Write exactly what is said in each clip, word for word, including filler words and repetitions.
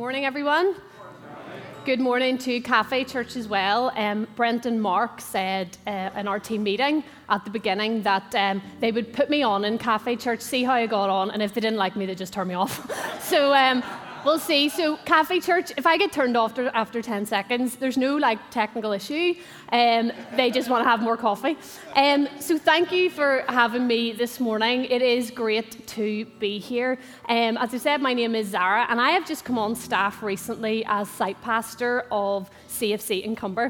Morning, everyone. Good morning to Cafe Church as well. Um, Brent and Mark said uh, in our team meeting at the beginning that um, they would put me on in Cafe Church, see how I got on, and if they didn't like me, they'd just turn me off. so um, we'll see. So Cafe Church, if I get turned off after, after ten seconds, there's no like technical issue. Um, they just want to have more coffee. Um, so thank you for having me this morning. It is great to be here. Um, as I said, my name is Zara, and I have just come on staff recently as site pastor of C F C in Cumber.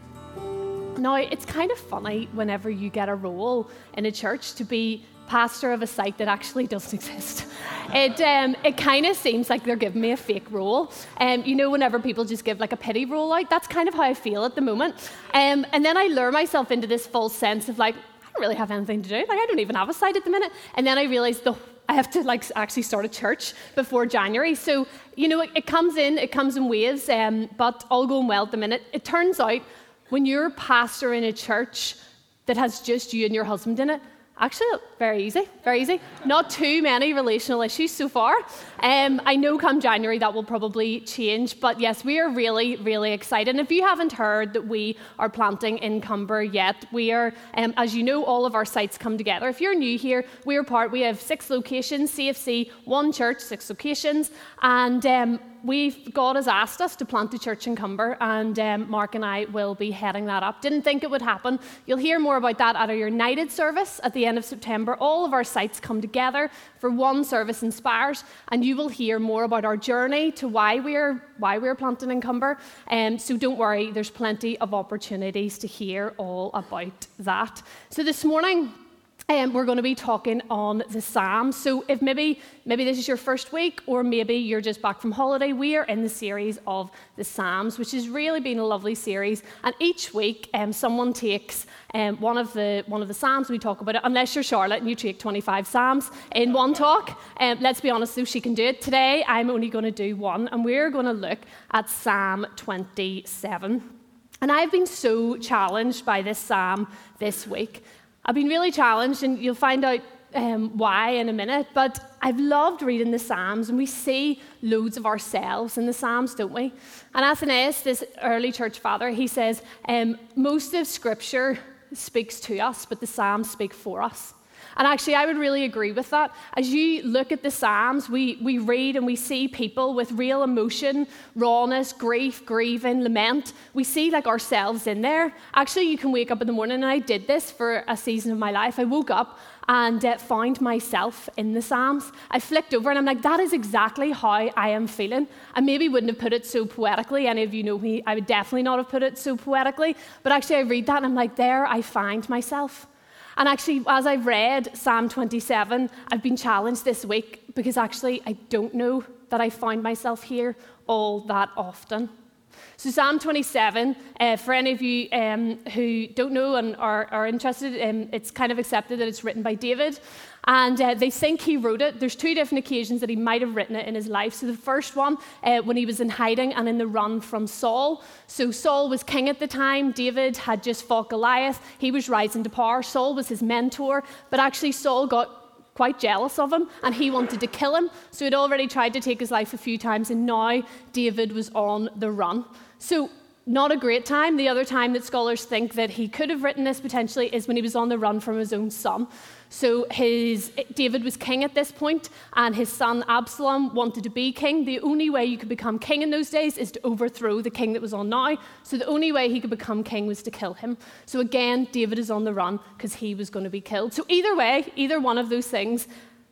Now, it's kind of funny whenever you get a role in a church to be pastor of a site that actually doesn't exist. It um, it kind of seems like they're giving me a fake role. Um, you know, whenever people just give like a pity role out, that's kind of how I feel at the moment. Um, and then I lure myself into this false sense of like, I don't really have anything to do. Like, I don't even have a site at the minute. And then I realize the I have to like actually start a church before January. So, you know, it, it comes in, it comes in waves, um, but all going well at the minute. It turns out when you're pastor in a church that has just you and your husband in it, actually, very easy, very easy. Not too many relational issues so far. Um, I know come January that will probably change, but yes, we are really, really excited. And if you haven't heard that we are planting in Cumber yet, we are, um, as you know, all of our sites come together. If you're new here, we are part, we have six locations, C F C, one church, six locations, and um, We've, God has asked us to plant a church in Cumber, and um, Mark and I will be heading that up. Didn't think it would happen. You'll hear more about that at our United service at the end of September. All of our sites come together for one service in Spires, and you will hear more about our journey to why we're why we're planting in Cumber. Um, so don't worry, there's plenty of opportunities to hear all about that. So this morning, Um, we're going to be talking on the Psalms. So if maybe maybe this is your first week, or maybe you're just back from holiday, we are in the series of the Psalms, which has really been a lovely series. And each week, um, someone takes um, one of the one of the Psalms. We talk about it. Unless you're Charlotte and you take twenty-five Psalms in one talk, um, let's be honest, though, she can do it. Today, I'm only going to do one, and we're going to look at Psalm twenty-seven. And I've been so challenged by this Psalm this week. I've been really challenged, and you'll find out um, why in a minute, but I've loved reading the Psalms, and we see loads of ourselves in the Psalms, don't we? And Athanasius, this early church father, he says, um, most of Scripture speaks to us, but the Psalms speak for us. And actually, I would really agree with that. As you look at the Psalms, we, we read and we see people with real emotion, rawness, grief, grieving, lament. We see like ourselves in there. Actually, you can wake up in the morning, and I did this for a season of my life. I woke up and uh, found myself in the Psalms. I flicked over and I'm like, that is exactly how I am feeling. I maybe wouldn't have put it so poetically. Any of you know me, I would definitely not have put it so poetically. But actually, I read that and I'm like, there I find myself. And actually, as I've read Psalm twenty-seven, I've been challenged this week because actually I don't know that I find myself here all that often. So Psalm twenty-seven, uh, for any of you um, who don't know and are, are interested, um, it's kind of accepted that it's written by David. And uh, they think he wrote it. There's two different occasions that he might have written it in his life. So the first one, uh, when he was in hiding and in the run from Saul. So Saul was king at the time. David had just fought Goliath. He was rising to power. Saul was his mentor. But actually Saul got quite jealous of him, and he wanted to kill him. So he'd already tried to take his life a few times, and now David was on the run. So not a great time. The other time that scholars think that he could have written this potentially is when he was on the run from his own son. So his David was king at this point, and his son Absalom wanted to be king. The only way you could become king in those days is to overthrow the king that was on now. So the only way he could become king was to kill him. So again, David is on the run because he was going to be killed. So either way, either one of those things,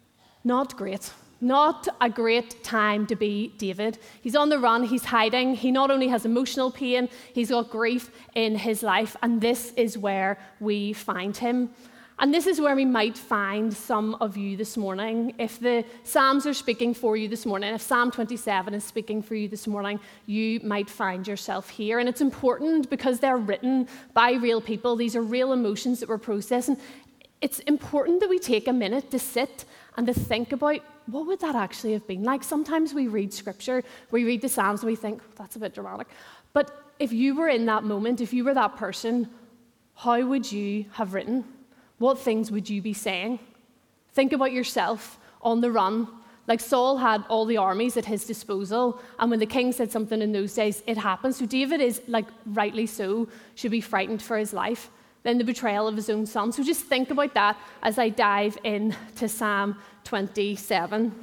not great. Not a great time to be David. He's on the run, he's hiding. He not only has emotional pain, he's got grief in his life, and this is where we find him. And this is where we might find some of you this morning. If the Psalms are speaking for you this morning, if Psalm twenty-seven is speaking for you this morning, you might find yourself here. And it's important because they're written by real people. These are real emotions that we're processing. It's important that we take a minute to sit and to think about, what would that actually have been like? Sometimes we read Scripture, we read the Psalms, and we think, that's a bit dramatic. But if you were in that moment, if you were that person, how would you have written? What things would you be saying? Think about yourself on the run, Like Saul had all the armies at his disposal, and when the king said something in those days, it happened. So David is, like rightly so, should be frightened for his life. Then the betrayal of his own son. So just think about that as I dive into Psalm twenty-seven.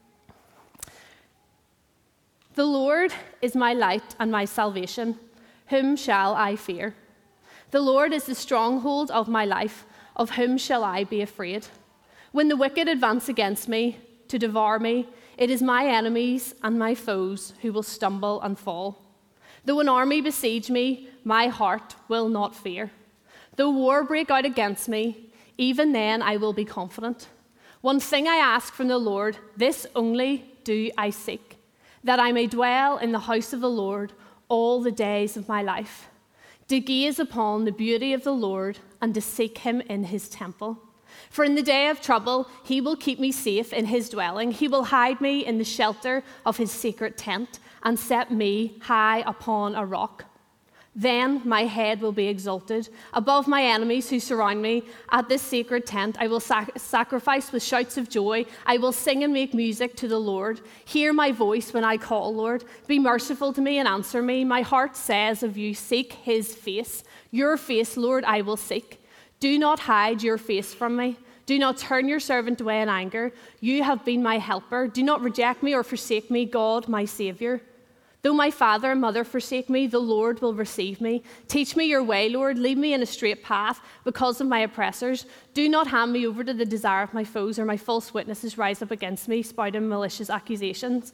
The Lord is my light and my salvation. Whom shall I fear? The Lord is the stronghold of my life. Of whom shall I be afraid? When the wicked advance against me to devour me, it is my enemies and my foes who will stumble and fall. Though an army besiege me, my heart will not fear. Though war break out against me, even then I will be confident. One thing I ask from the Lord, this only do I seek, that I may dwell in the house of the Lord all the days of my life, to gaze upon the beauty of the Lord and to seek him in his temple. For in the day of trouble, he will keep me safe in his dwelling. He will hide me in the shelter of his secret tent and set me high upon a rock. Then my head will be exalted above my enemies who surround me. At this sacred tent, I will sac- sacrifice with shouts of joy. I will sing and make music to the Lord. Hear my voice when I call, Lord. Be merciful to me and answer me. My heart says of you, seek his face. Your face, Lord, I will seek. Do not hide your face from me. Do not turn your servant away in anger. You have been my helper. Do not reject me or forsake me, God, my Saviour. Though my father and mother forsake me, the Lord will receive me. Teach me your way, Lord. Lead me in a straight path because of my oppressors. Do not hand me over to the desire of my foes, or my false witnesses rise up against me, spouting malicious accusations.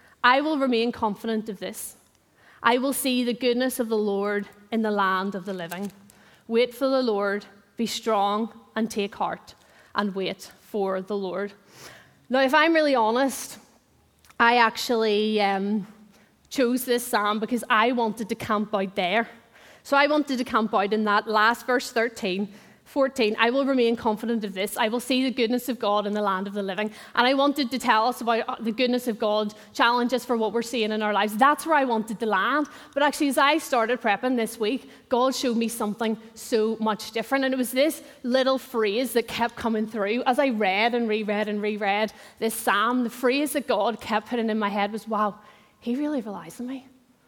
I will remain confident of this. I will see the goodness of the Lord in the land of the living. Wait for the Lord. Be strong and take heart, and wait for the Lord. Now, if I'm really honest, I actually um, chose this psalm because I wanted to camp out there. So I wanted to camp out in that last verse thirteen, fourteen. I will remain confident of this. I will see the goodness of God in the land of the living. And I wanted to tell us about the goodness of God, challenges for what we're seeing in our lives. That's where I wanted to land. But actually, as I started prepping this week, God showed me something so much different. And it was this little phrase that kept coming through. As I read and reread and reread this psalm, the phrase that God kept putting in my head was, wow, he really relies on me.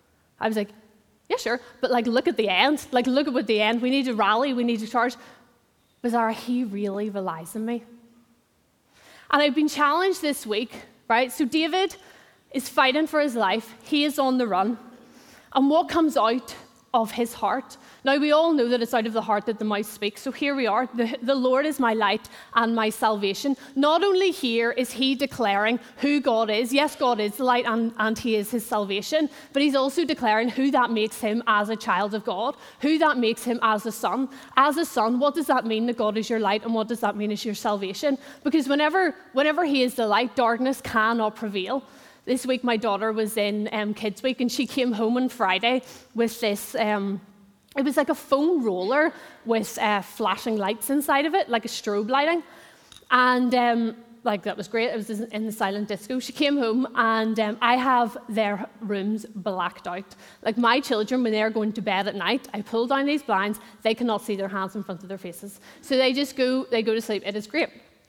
I was like, yeah, sure. But like, look at the end. Like, look at what the end. We need to rally. We need to charge. Bizarre, he really relies on me. And I've been challenged this week, right? So David is fighting for his life. He is on the run. And what comes out of his heart? Now, we all know that it's out of the heart that the mouth speaks. So here we are. The, the Lord is my light and my salvation. Not only here is he declaring who God is. Yes, God is the light and, and he is his salvation. But he's also declaring who that makes him as a child of God. Who that makes him as a son. As a son, what does that mean that God is your light? And what does that mean is your salvation? Because whenever, whenever he is the light, darkness cannot prevail. This week, my daughter was in um, Kids Week, and she came home on Friday with this, um, it was like a foam roller with uh, flashing lights inside of it, like a strobe lighting. And um, like that was great. It was in the silent disco. She came home, and um, I have their rooms blacked out. Like my children, when they're going to bed at night, I pull down these blinds. They cannot see their hands in front of their faces. So they just go, they go to sleep. It is great.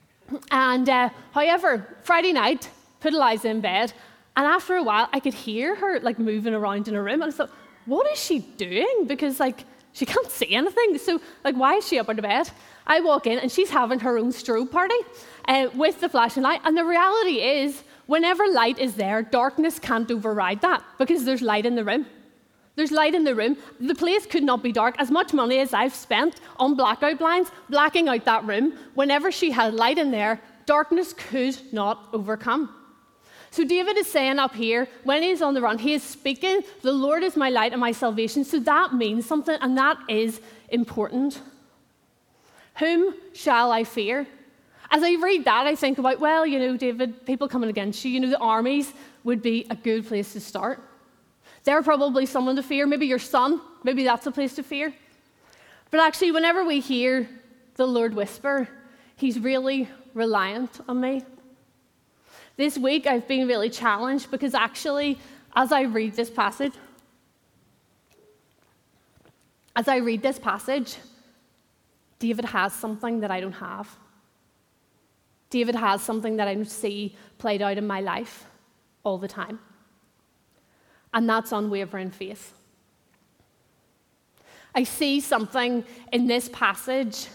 And uh, however, Friday night, put Eliza in bed, and after a while, I could hear her like moving around in her room, and I thought, what is she doing? Because like she can't see anything. So like, why is she up out of bed? I walk in, and she's having her own strobe party uh, with the flashing light. And the reality is, whenever light is there, darkness can't override that because there's light in the room. There's light in the room. The place could not be dark. As much money as I've spent on blackout blinds, blacking out that room, whenever she had light in there, darkness could not overcome. So David is saying up here, when he's on the run, he is speaking, the Lord is my light and my salvation. So that means something, and that is important. Whom shall I fear? As I read that, I think about, well, you know, David, people coming against you, you know, the armies would be a good place to start. They're probably someone to fear. Maybe your son, maybe that's a place to fear. But actually, whenever we hear the Lord whisper, he's really reliant on me. This week, I've been really challenged because actually, as I read this passage, as I read this passage, David has something that I don't have. David has something that I see played out in my life all the time. And that's unwavering faith. I see something in this passage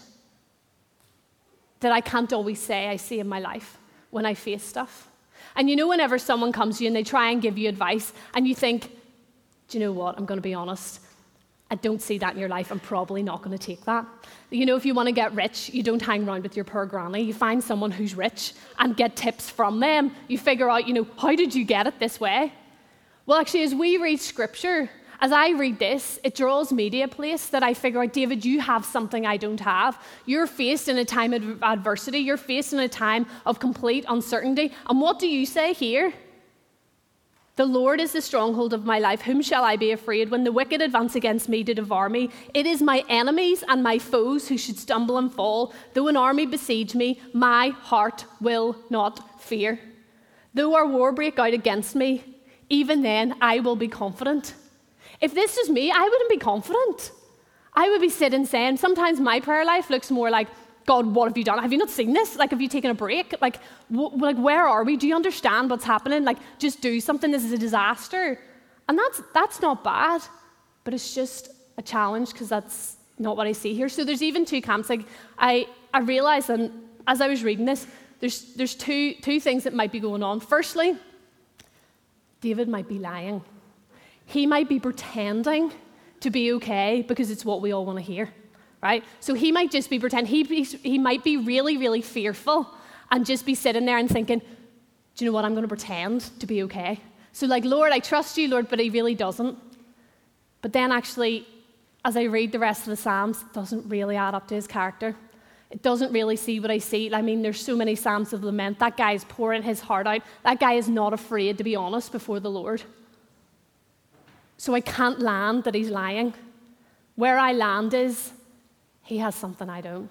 that I can't always say I see in my life when I face stuff. And you know, whenever someone comes to you and they try and give you advice and you think, do you know what, I'm going to be honest, I don't see that in your life, I'm probably not going to take that. You know, if you want to get rich, you don't hang around with your poor granny. You find someone who's rich and get tips from them. You figure out, you know, how did you get it this way? Well, actually, as we read Scripture, as I read this, it draws me to a place that I figure out, David, you have something I don't have. You're faced in a time of adversity. You're faced in a time of complete uncertainty. And what do you say here? The Lord is the stronghold of my life. Whom shall I be afraid when the wicked advance against me to devour me? It is my enemies and my foes who should stumble and fall. Though an army besiege me, my heart will not fear. Though our war break out against me, even then I will be confident. If this was me, I wouldn't be confident. I would be sitting saying, sometimes my prayer life looks more like, God, what have you done? Have you not seen this? Like, have you taken a break? Like, wh- like, where are we? Do you understand what's happening? Like, just do something. This is a disaster. And that's that's not bad, but it's just a challenge because that's not what I see here. So there's even two camps. Like, I I realized, and as I was reading this, there's there's two two things that might be going on. Firstly, David might be lying. He might be pretending to be okay because it's what we all want to hear. Right? So he might just be pretending, he, he, he might be really, really fearful and just be sitting there and thinking, do you know what, I'm going to pretend to be okay. So like, Lord, I trust you, Lord, but he really doesn't. But then actually, as I read the rest of the Psalms, it doesn't really add up to his character. It doesn't really see what I see. I mean, there's so many Psalms of lament. That guy is pouring his heart out. That guy is not afraid to be honest before the Lord. So I can't land that he's lying. Where I land is, he has something I don't.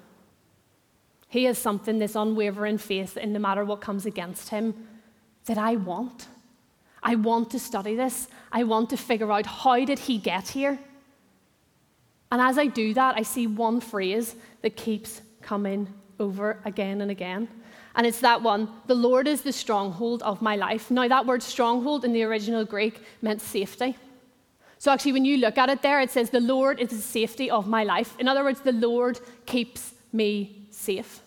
He has something, this unwavering faith in no matter what comes against him, that I want. I want to study this. I want to figure out, how did he get here? And as I do that, I see one phrase that keeps coming over again and again. And it's that one, the Lord is the stronghold of my life. Now, that word stronghold in the original Greek meant safety. So actually, when you look at it there, it says, the Lord is the safety of my life. In other words, the Lord keeps me safe.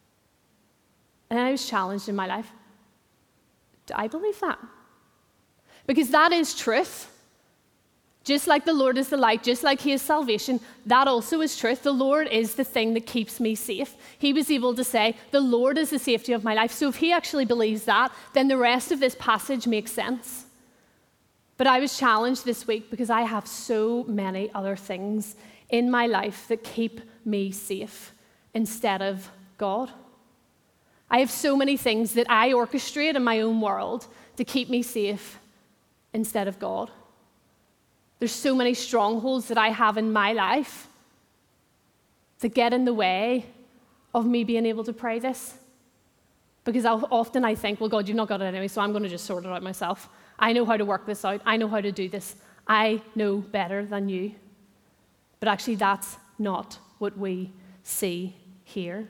And then I was challenged in my life. Do I believe that? Because that is truth. Just like the Lord is the light, just like he is salvation, that also is truth. The Lord is the thing that keeps me safe. He was able to say, the Lord is the safety of my life. So if he actually believes that, then the rest of this passage makes sense. But I was challenged this week because I have so many other things in my life that keep me safe instead of God. I have so many things that I orchestrate in my own world to keep me safe instead of God. There's so many strongholds that I have in my life that get in the way of me being able to pray this. Because I'll, often I think, well, God, you've not got it anyway, so I'm going to just sort it out myself. I know how to work this out. I know how to do this. I know better than you. But actually, that's not what we see here.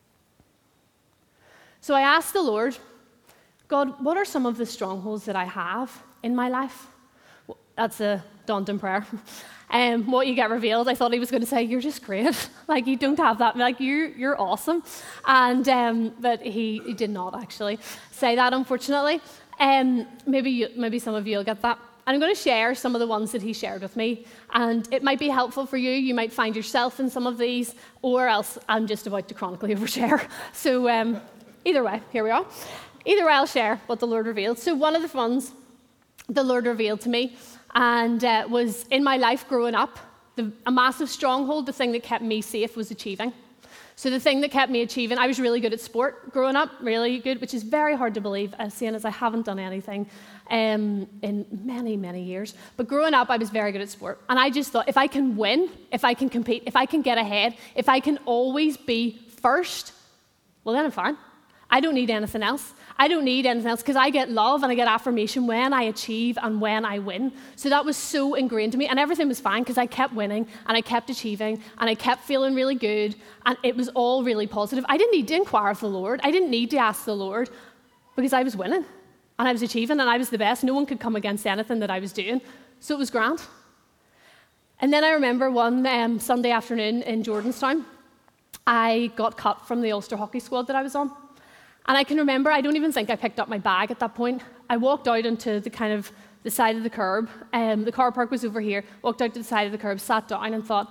So I asked the Lord, God, what are some of the strongholds that I have in my life? Well, that's a daunting prayer. Um, what you get revealed, I thought he was going to say, you're just great. Like, you don't have that. Like, you're, you're awesome. And um, But he, he did not actually say that, unfortunately. Um, maybe you, maybe some of you will get that. And I'm going to share some of the ones that he shared with me. And it might be helpful for you. You might find yourself in some of these, or else I'm just about to chronically overshare. So um, either way, here we are. Either way, I'll share what the Lord revealed. So one of the ones the Lord revealed to me and uh, was in my life growing up, the, a massive stronghold, the thing that kept me safe was achieving. So the thing that kept me achieving, I was really good at sport growing up, really good, which is very hard to believe, as seeing as I haven't done anything um, in many, many years. But growing up, I was very good at sport. And I just thought, if I can win, if I can compete, if I can get ahead, if I can always be first, well, then I'm fine. I don't need anything else. I don't need anything else because I get love and I get affirmation when I achieve and when I win. So that was so ingrained to me, and everything was fine because I kept winning and I kept achieving and I kept feeling really good, and it was all really positive. I didn't need to inquire of the Lord. I didn't need to ask the Lord because I was winning and I was achieving and I was the best. No one could come against anything that I was doing. So it was grand. And then I remember one um, Sunday afternoon in Jordanstown, I got cut from the Ulster hockey squad that I was on. And I can remember, I don't even think I picked up my bag at that point. I walked out into the kind of the side of the curb. Um, the car park was over here. Walked out to the side of the curb, sat down and thought,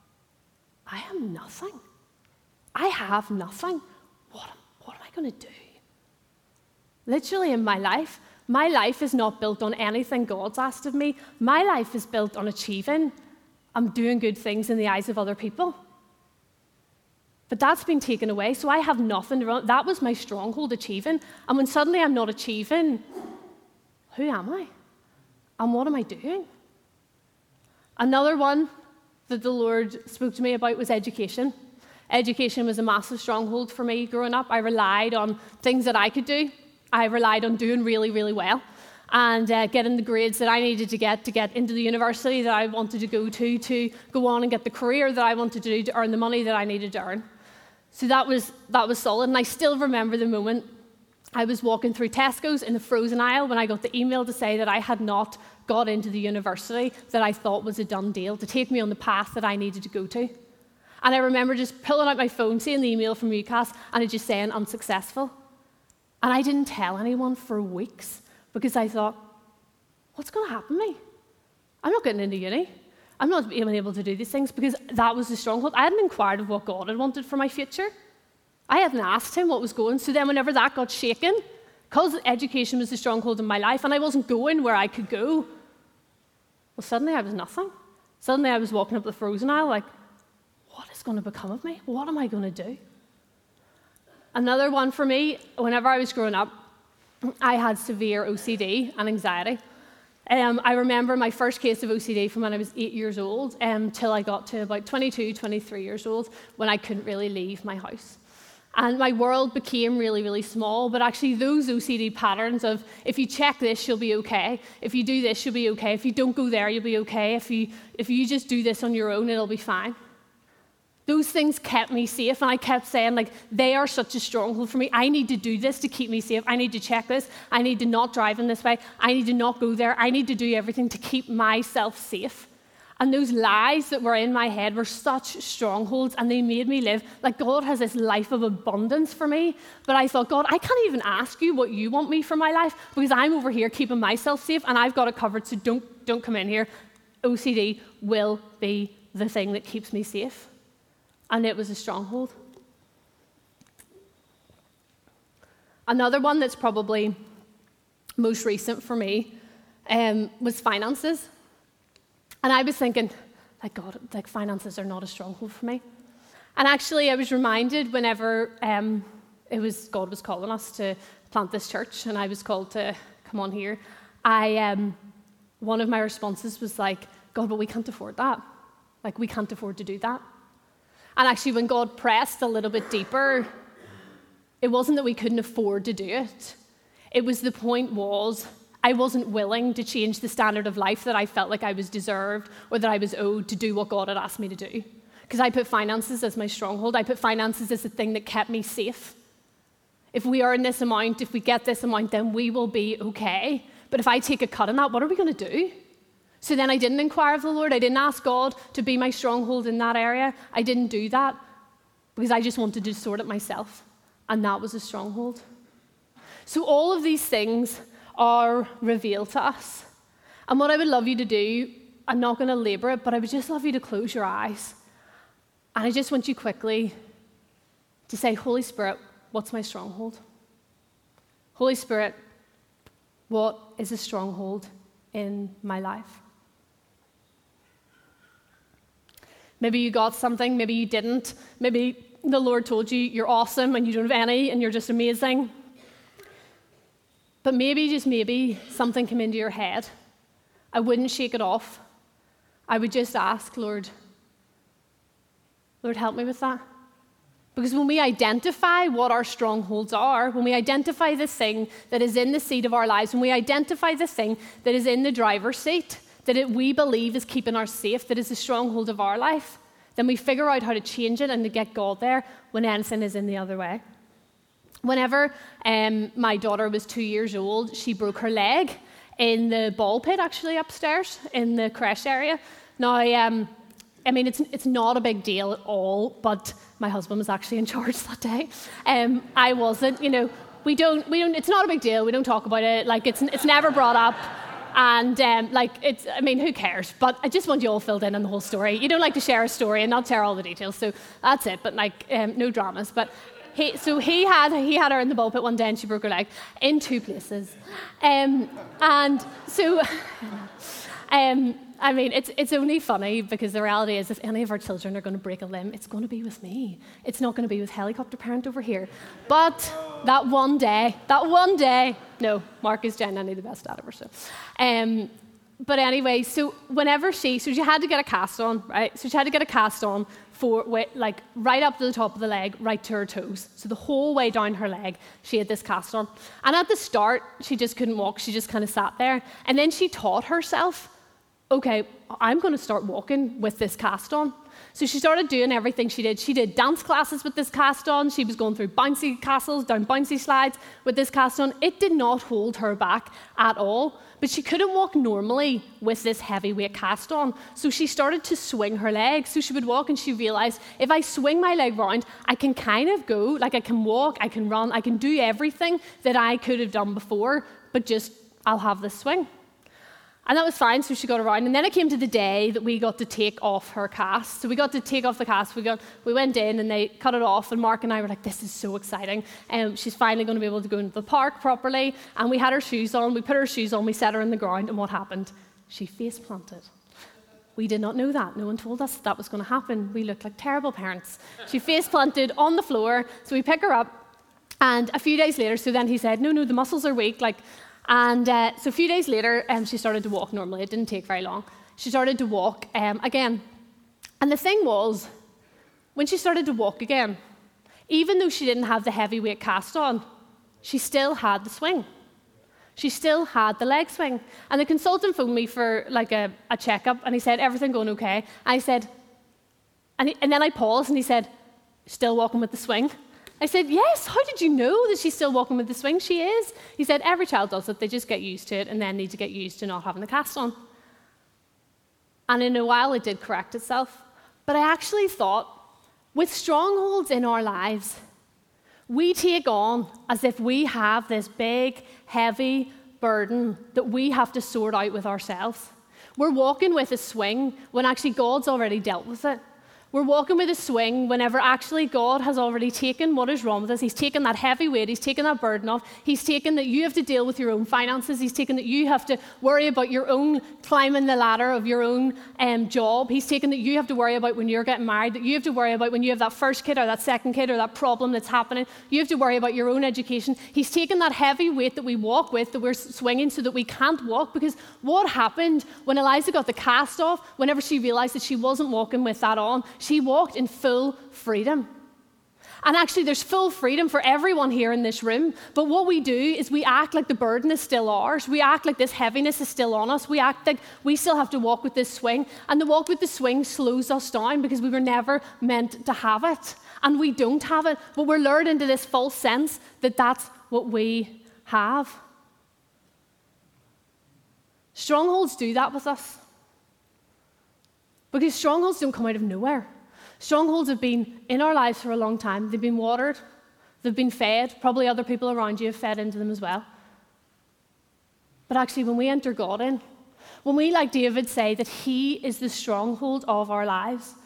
I am nothing. I have nothing. What, what am I going to do? Literally in my life, my life is not built on anything God's asked of me. My life is built on achieving. I'm doing good things in the eyes of other people. But that's been taken away, so I have nothing to run. That was my stronghold, achieving. And when suddenly I'm not achieving, who am I? And what am I doing? Another one that the Lord spoke to me about was education. Education was a massive stronghold for me growing up. I relied on things that I could do. I relied on doing really, really well and uh, getting the grades that I needed to get to get into the university that I wanted to go to, to go on and get the career that I wanted to do, to earn the money that I needed to earn. So that was that was solid, and I still remember the moment I was walking through Tesco's in the frozen aisle when I got the email to say that I had not got into the university that I thought was a done deal, to take me on the path that I needed to go to. And I remember just pulling out my phone, seeing the email from UCAS, and it just saying unsuccessful. And I didn't tell anyone for weeks because I thought, what's going to happen to me? I'm not getting into uni. I'm not being able to do these things because that was the stronghold. I hadn't inquired of what God had wanted for my future. I hadn't asked him what was going. So then whenever that got shaken, because education was the stronghold in my life and I wasn't going where I could go, well, suddenly I was nothing. Suddenly I was walking up the frozen aisle like, what is going to become of me? What am I going to do? Another one for me, whenever I was growing up, I had severe O C D and anxiety. Um, I remember my first case of O C D from when I was eight years old until um, I got to about twenty-two, twenty-three years old when I couldn't really leave my house. And my world became really, really small, but actually those O C D patterns of if you check this, you'll be okay. If you do this, you'll be okay. If you don't go there, you'll be okay. If you, if you just do this on your own, it'll be fine. Those things kept me safe, and I kept saying, like, they are such a stronghold for me. I need to do this to keep me safe. I need to check this. I need to not drive in this way. I need to not go there. I need to do everything to keep myself safe. And those lies that were in my head were such strongholds, and they made me live. Like, God has this life of abundance for me. But I thought, God, I can't even ask you what you want me for my life because I'm over here keeping myself safe, and I've got it covered, so don't, don't come in here. O C D will be the thing that keeps me safe. And it was a stronghold. Another one that's probably most recent for me um, was finances. And I was thinking, like, God, like finances are not a stronghold for me. And actually, I was reminded whenever um, it was God was calling us to plant this church, and I was called to come on here. I um, one of my responses was like, God, but we can't afford that. Like, we can't afford to do that. And actually, when God pressed a little bit deeper, it wasn't that we couldn't afford to do it. It was the point was, I wasn't willing to change the standard of life that I felt like I was deserved or that I was owed to do what God had asked me to do. Because I put finances as my stronghold. I put finances as the thing that kept me safe. If we earn this amount, if we get this amount, then we will be okay. But if I take a cut on that, what are we going to do? So then I didn't inquire of the Lord. I didn't ask God to be my stronghold in that area. I didn't do that because I just wanted to sort it myself. And that was a stronghold. So all of these things are revealed to us. And what I would love you to do, I'm not going to labor it, but I would just love you to close your eyes. And I just want you quickly to say, Holy Spirit, what's my stronghold? Holy Spirit, what is a stronghold in my life? Maybe you got something, maybe you didn't. Maybe the Lord told you you're awesome and you don't have any and you're just amazing. But maybe, just maybe, something came into your head. I wouldn't shake it off. I would just ask, Lord, Lord, help me with that. Because when we identify what our strongholds are, when we identify the thing that is in the seat of our lives, when we identify the thing that is in the driver's seat, that it, we believe is keeping us safe, that is the stronghold of our life, then we figure out how to change it and to get God there when anything is in the other way. Whenever um, my daughter was two years old, she broke her leg in the ball pit, actually, upstairs in the creche area. Now, um, I mean, it's it's not a big deal at all, but my husband was actually in charge that day. Um, I wasn't. You know, we don't we don't. It's not a big deal. We don't talk about it. Like it's it's never brought up, and um, like it's. I mean, who cares? But I just want you all filled in on the whole story. You don't like to share a story and not share all the details, so that's it. But like, um, no dramas. But he so he had he had her in the ball pit one day, and she broke her leg in two places, um, and so. um, I mean, it's it's only funny because the reality is if any of our children are going to break a limb, it's going to be with me. It's not going to be with helicopter parent over here. But that one day, that one day, no, Mark is genuinely the best dad ever. So, um, but anyway, so whenever she, so she had to get a cast on, right? So she had to get a cast on for like right up to the top of the leg, right to her toes. So the whole way down her leg, she had this cast on. And at the start, she just couldn't walk. She just kind of sat there. And then she taught herself, okay, I'm going to start walking with this cast on. So she started doing everything she did. She did dance classes with this cast on. She was going through bouncy castles, down bouncy slides with this cast on. It did not hold her back at all. But she couldn't walk normally with this heavyweight cast on. So she started to swing her legs. So she would walk and she realized, if I swing my leg round, I can kind of go, like I can walk, I can run, I can do everything that I could have done before, but just I'll have this swing. And that was fine, so she got around. And then it came to the day that we got to take off her cast. So we got to take off the cast. We got, we went in and they cut it off. And Mark and I were like, this is so exciting. Um, she's finally going to be able to go into the park properly. And we had her shoes on. We put her shoes on. We set her on the ground. And what happened? She face planted. We did not know that. No one told us that was going to happen. We looked like terrible parents. She face planted on the floor. So we pick her up. And a few days later, so then he said, no, no, the muscles are weak. Like, And uh, so a few days later, um, she started to walk normally. It didn't take very long. She started to walk um, again. And the thing was, when she started to walk again, even though she didn't have the heavyweight cast on, she still had the swing. She still had the leg swing. And the consultant phoned me for like a, a checkup, and he said, everything going okay? And I said, and, he, and then I paused, and he said, still walking with the swing? I said, yes, how did you know that she's still walking with the swing? She is. He said, every child does it. They just get used to it and then need to get used to not having the cast on. And in a while, it did correct itself. But I actually thought, with strongholds in our lives, we take on as if we have this big, heavy burden that we have to sort out with ourselves. We're walking with a swing when actually God's already dealt with it. We're walking with a swing whenever actually God has already taken what is wrong with us. He's taken that heavy weight. He's taken that burden off. He's taken that you have to deal with your own finances. He's taken that you have to worry about your own climbing the ladder of your own um, job. He's taken that you have to worry about when you're getting married, that you have to worry about when you have that first kid or that second kid or that problem that's happening. You have to worry about your own education. He's taken that heavy weight that we walk with, that we're swinging so that we can't walk. Because what happened when Eliza got the cast off, whenever she realized that she wasn't walking with that on, she walked in full freedom. And actually, there's full freedom for everyone here in this room. But what we do is we act like the burden is still ours. We act like this heaviness is still on us. We act like we still have to walk with this swing. And the walk with the swing slows us down because we were never meant to have it. And we don't have it. But we're lured into this false sense that that's what we have. Strongholds do that with us. Because strongholds don't come out of nowhere. Strongholds have been in our lives for a long time. They've been watered. They've been fed. Probably other people around you have fed into them as well. But actually, when we enter God in, when we, like David, say that he is the stronghold of our lives,